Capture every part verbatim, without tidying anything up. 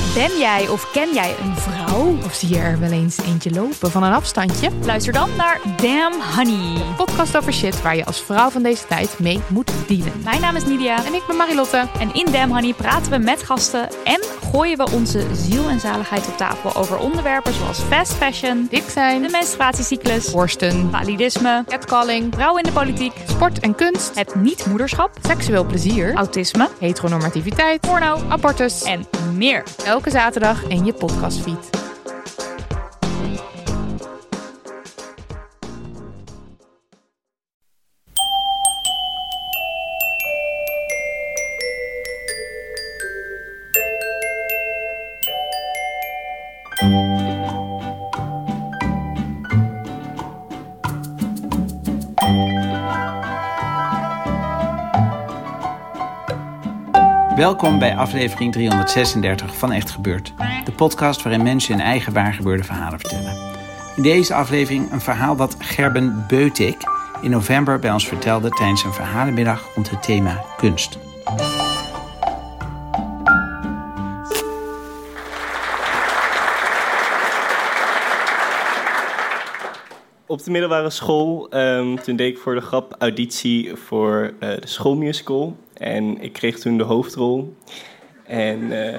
Ben jij of ken jij een vrouw? Of zie je er wel eens eentje lopen van een afstandje? Luister dan naar Damn Honey. Een podcast over shit waar je als vrouw van deze tijd mee moet dealen. Mijn naam is Nidia. En ik ben Marilotte. En in Damn Honey praten we met gasten en gooien we onze ziel en zaligheid op tafel over onderwerpen zoals fast fashion, dik zijn, de menstruatiecyclus, borsten, validisme, catcalling, vrouwen in de politiek, sport en kunst, het niet-moederschap, seksueel plezier, autisme, heteronormativiteit, porno, abortus en meer. Elke zaterdag in je podcastfeed. Welkom bij aflevering driehonderdzesendertig van Echt Gebeurd. De podcast waarin mensen hun eigen waargebeurde verhalen vertellen. In deze aflevering een verhaal dat Gerben Beutik in november bij ons vertelde tijdens een verhalenmiddag rond het thema kunst. Op de middelbare school, um, toen deed ik voor de grap auditie voor uh, de schoolmusical. En ik kreeg toen de hoofdrol. En uh,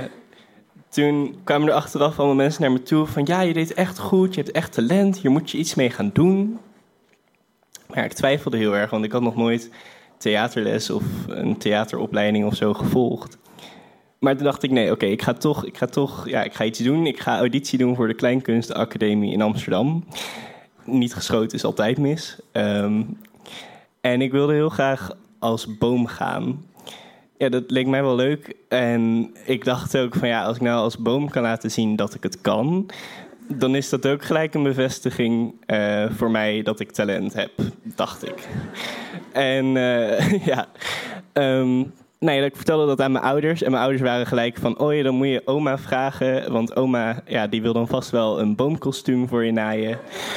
toen kwamen er achteraf allemaal mensen naar me toe van... ja, je deed echt goed, je hebt echt talent, hier moet je iets mee gaan doen. Maar ja, ik twijfelde heel erg, want ik had nog nooit theaterles of een theateropleiding of zo gevolgd. Maar toen dacht ik, nee, oké, okay, ik ga toch, ik ga toch, ja, ik ga iets doen. Ik ga auditie doen voor de Kleinkunstacademie in Amsterdam. Niet geschoten is altijd mis. Um, en ik wilde heel graag als boom gaan. Ja, dat leek mij wel leuk. En ik dacht ook van ja, als ik nou als boom kan laten zien dat ik het kan... dan is dat ook gelijk een bevestiging uh, voor mij dat ik talent heb, dacht ik. En uh, ja... Um, Nee, ik vertelde dat aan mijn ouders. En mijn ouders waren gelijk van... oh ja, dan moet je oma vragen. Want oma, ja, die wil dan vast wel een boomkostuum voor je naaien.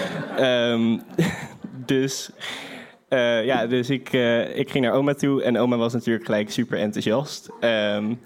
um, dus... Uh, ja, dus ik, uh, ik ging naar oma toe. En oma was natuurlijk gelijk super enthousiast. Um,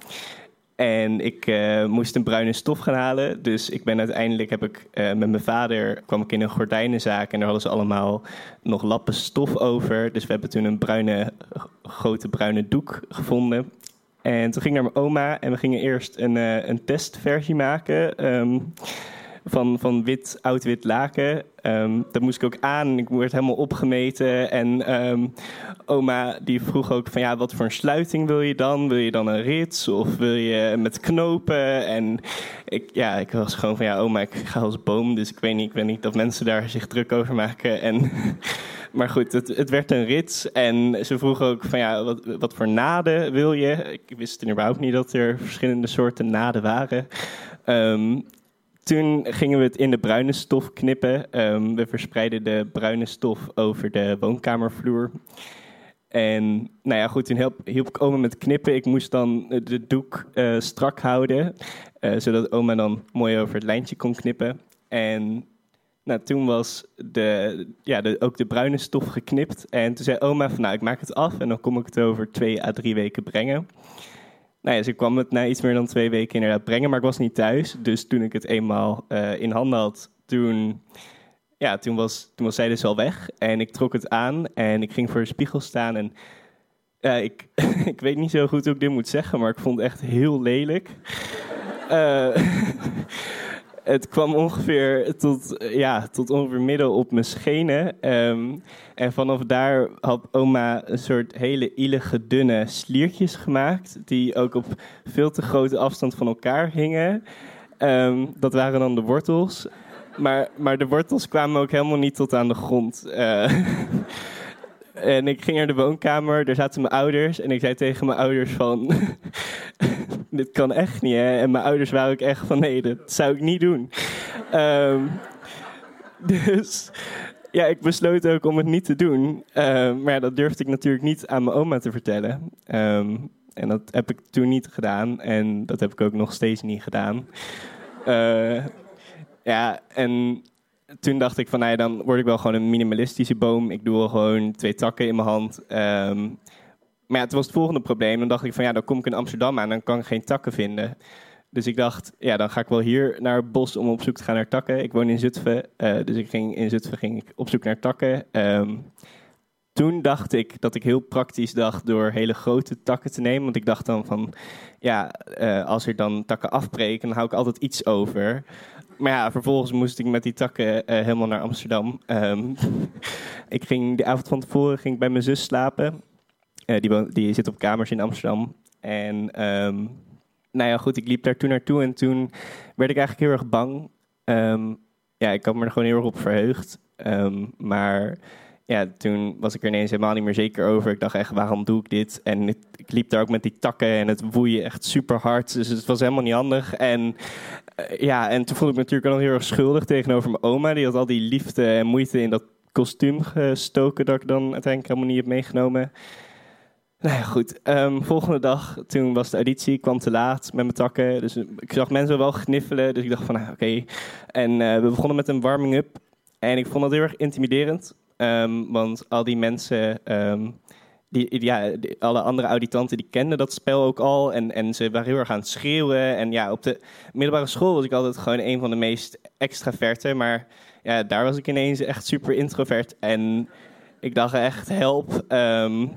en ik uh, moest een bruine stof gaan halen. Dus ik ben uiteindelijk, heb ik uh, met mijn vader... kwam ik in een gordijnenzaak. En daar hadden ze allemaal nog lappen stof over. Dus we hebben toen een bruine, grote bruine doek gevonden. En toen ging ik naar mijn oma. En we gingen eerst een, uh, een testversie maken... Um, Van, van wit, oud-wit laken. Um, dat moest ik ook aan. Ik werd helemaal opgemeten. En um, oma die vroeg ook van ja, wat voor een sluiting wil je dan? Wil je dan een rits of wil je met knopen? En ik, ja, ik was gewoon van ja, oma, ik ga als boom. Dus ik weet niet, ik weet niet dat mensen daar zich druk over maken. En, maar goed, het, het werd een rits. En ze vroeg ook van ja, wat, wat voor naden wil je? Ik wist überhaupt niet dat er verschillende soorten naden waren. Um, Toen gingen we het in de bruine stof knippen. Um, we verspreidden de bruine stof over de woonkamervloer. En nou ja, goed, toen hielp, hielp ik oma met knippen. Ik moest dan de doek uh, strak houden, uh, zodat oma dan mooi over het lijntje kon knippen. En nou, toen was de, ja, de, ook de bruine stof geknipt. En toen zei oma van nou, ik maak het af en dan kom ik het over twee à drie weken brengen. Nou ja, ze kwam het na iets meer dan twee weken inderdaad brengen, maar ik was niet thuis. Dus toen ik het eenmaal uh, in handen had, toen, ja, toen, was, toen was zij dus al weg. En ik trok het aan en ik ging voor de spiegel staan. En uh, ik, ik weet niet zo goed hoe ik dit moet zeggen, maar ik vond het echt heel lelijk. Uh, het kwam ongeveer tot, ja, tot ongeveer midden op mijn schenen. Um, en vanaf daar had oma een soort hele ielige, dunne sliertjes gemaakt. Die ook op veel te grote afstand van elkaar hingen. Um, dat waren dan de wortels. Maar, maar de wortels kwamen ook helemaal niet tot aan de grond. Uh, en ik ging naar de woonkamer, daar zaten mijn ouders. En ik zei tegen mijn ouders van... dit kan echt niet, hè? En mijn ouders waren ook echt van... nee, dat zou ik niet doen. Um, dus... ja, ik besloot ook om het niet te doen. Uh, maar ja, dat durfde ik natuurlijk niet aan mijn oma te vertellen. Um, en dat heb ik toen niet gedaan. En dat heb ik ook nog steeds niet gedaan. Uh, ja, en toen dacht ik van... nou ja, dan word ik wel gewoon een minimalistische boom. Ik doe wel gewoon twee takken in mijn hand. Um, maar ja, het was het volgende probleem. Dan dacht ik van ja, dan kom ik in Amsterdam aan... dan kan ik geen takken vinden. Dus ik dacht, ja, dan ga ik wel hier naar het bos om op zoek te gaan naar takken. Ik woon in Zutphen, uh, dus ik ging in Zutphen ging ik op zoek naar takken. Um, toen dacht ik dat ik heel praktisch dacht door hele grote takken te nemen. Want ik dacht dan van, ja, uh, als er dan takken afbreken, dan hou ik altijd iets over. Maar ja, vervolgens moest ik met die takken uh, helemaal naar Amsterdam. Um, ik ging de avond van tevoren ging ik bij mijn zus slapen. Uh, die, woont, die zit op kamers in Amsterdam. En um, nou ja, goed, ik liep daar toen naartoe en toen werd ik eigenlijk heel erg bang. Um, ja, ik had me er gewoon heel erg op verheugd. Um, maar ja, toen was ik er ineens helemaal niet meer zeker over. Ik dacht echt, waarom doe ik dit? En het, ik liep daar ook met die takken en het woeien echt super hard. Dus het was helemaal niet handig. En uh, ja, en toen voelde ik me natuurlijk ook nog heel erg schuldig tegenover mijn oma. Die had al die liefde en moeite in dat kostuum gestoken dat ik dan uiteindelijk helemaal niet heb meegenomen. Nou ja, goed. Um, volgende dag, toen was de auditie, ik kwam te laat met mijn takken. Dus ik zag mensen wel gniffelen, dus ik dacht van, nou, oké. Okay. En uh, we begonnen met een warming-up. En ik vond dat heel erg intimiderend. Um, want al die mensen, um, die, ja, die, alle andere auditanten, die kenden dat spel ook al. En, en ze waren heel erg aan het schreeuwen. En ja, op de middelbare school was ik altijd gewoon een van de meest extraverte. Maar ja, daar was ik ineens echt super introvert. En ik dacht echt, help. Um,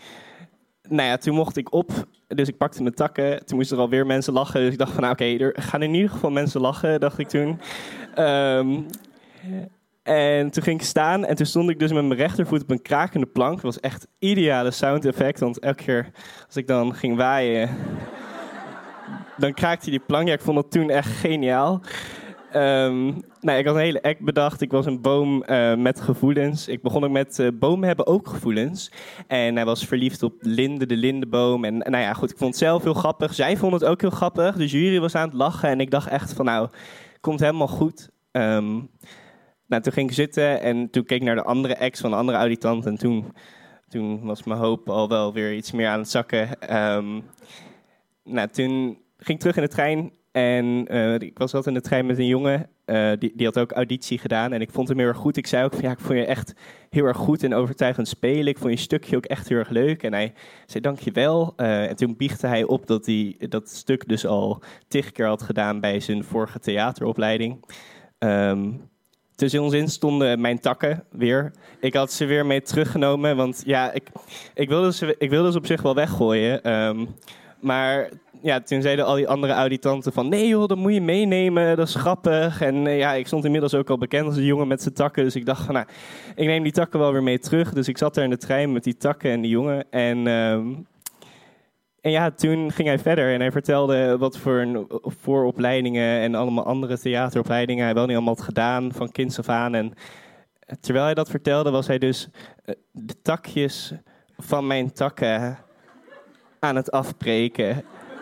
Nou ja, toen mocht ik op, dus ik pakte mijn takken. Toen moesten er alweer mensen lachen, dus ik dacht van, nou, oké, okay, er gaan in ieder geval mensen lachen, dacht ik toen. Um, en toen ging ik staan en toen stond ik dus met mijn rechtervoet op een krakende plank. Dat was echt ideale sound effect, want elke keer als ik dan ging waaien, dan kraakte die plank. Ja, ik vond dat toen echt geniaal. Um, nou, ik had een hele act bedacht. Ik was een boom uh, met gevoelens. Ik begon ook met uh, bomen hebben ook gevoelens. En hij was verliefd op Linde, de lindeboom. En, en nou ja, goed, ik vond het zelf heel grappig. Zij vond het ook heel grappig. De jury was aan het lachen. En ik dacht echt van, nou, komt helemaal goed. Um, nou, toen ging ik zitten en toen keek ik naar de andere acts van de andere auditant. En toen, toen was mijn hoop al wel weer iets meer aan het zakken. Um, nou, toen ging ik terug in de trein. En uh, ik was altijd in de trein met een jongen, uh, die, die had ook auditie gedaan. En ik vond hem heel erg goed. Ik zei ook van, ja, ik vond je echt heel erg goed en overtuigend spelen. Ik vond je stukje ook echt heel erg leuk. En hij zei, dankjewel. Uh, en toen biechtte hij op dat hij dat stuk dus al tig keer had gedaan bij zijn vorige theateropleiding. Um, tussen ons in stonden mijn takken weer. Ik had ze weer mee teruggenomen, want ja, ik, ik, wilde, ze, ik wilde ze op zich wel weggooien. Um, maar ja, toen zeiden al die andere auditanten van, nee joh, dat moet je meenemen, dat is grappig. En uh, ja, ik stond inmiddels ook al bekend als de jongen met zijn takken. Dus ik dacht van, nou, ik neem die takken wel weer mee terug. Dus ik zat daar in de trein met die takken en die jongen. En, um, en ja, toen ging hij verder en hij vertelde wat voor een, vooropleidingen en allemaal andere theateropleidingen hij wel niet allemaal had gedaan, van kinds af aan. En terwijl hij dat vertelde, was hij dus uh, de takjes van mijn takken aan het afbreken.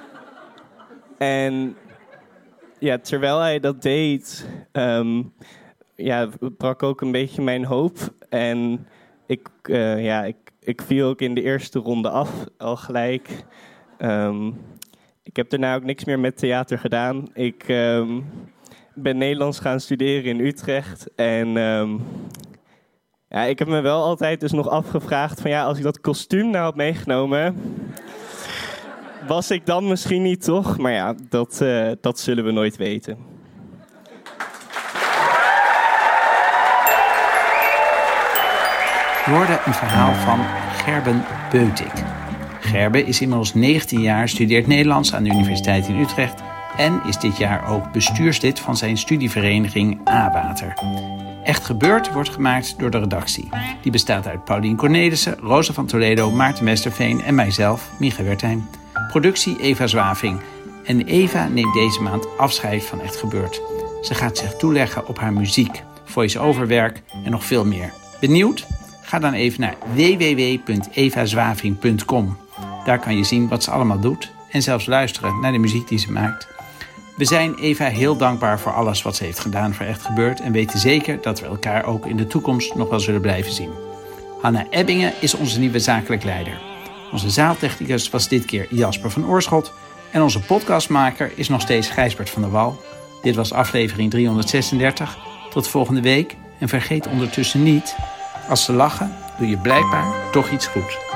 En ja, terwijl hij dat deed, um, ja, brak ook een beetje mijn hoop. En ik, uh, ja, ik, ik viel ook in de eerste ronde af, al gelijk. Um, ik heb daarna ook niks meer met theater gedaan. Ik um, ben Nederlands gaan studeren in Utrecht. En um, ja, ik heb me wel altijd dus nog afgevraagd van, ja, als ik dat kostuum nou had meegenomen, was ik dan misschien niet toch? Maar ja, dat, uh, dat zullen we nooit weten. Je hoorde een verhaal van Gerben Beutik. Gerben is inmiddels negentien jaar, studeert Nederlands aan de Universiteit in Utrecht en is dit jaar ook bestuurslid van zijn studievereniging A-Water. Echt Gebeurd wordt gemaakt door de redactie. Die bestaat uit Paulien Cornelissen, Rosa van Toledo, Maarten Westerveen en mijzelf, Micha Wertheim. Productie Eva Zwaving. En Eva neemt deze maand afscheid van Echt Gebeurd. Ze gaat zich toeleggen op haar muziek, voice-over werk en nog veel meer. Benieuwd? Ga dan even naar w w w punt eva zwaving punt com. Daar kan je zien wat ze allemaal doet en zelfs luisteren naar de muziek die ze maakt. We zijn Eva heel dankbaar voor alles wat ze heeft gedaan voor Echt Gebeurd en weten zeker dat we elkaar ook in de toekomst nog wel zullen blijven zien. Hanna Ebbingen is onze nieuwe zakelijk leider. Onze zaaltechnicus was dit keer Jasper van Oorschot en onze podcastmaker is nog steeds Gijsbert van der Wal. Dit was aflevering driehonderdzesendertig. Tot volgende week en vergeet ondertussen niet, als ze lachen, doe je blijkbaar toch iets goed.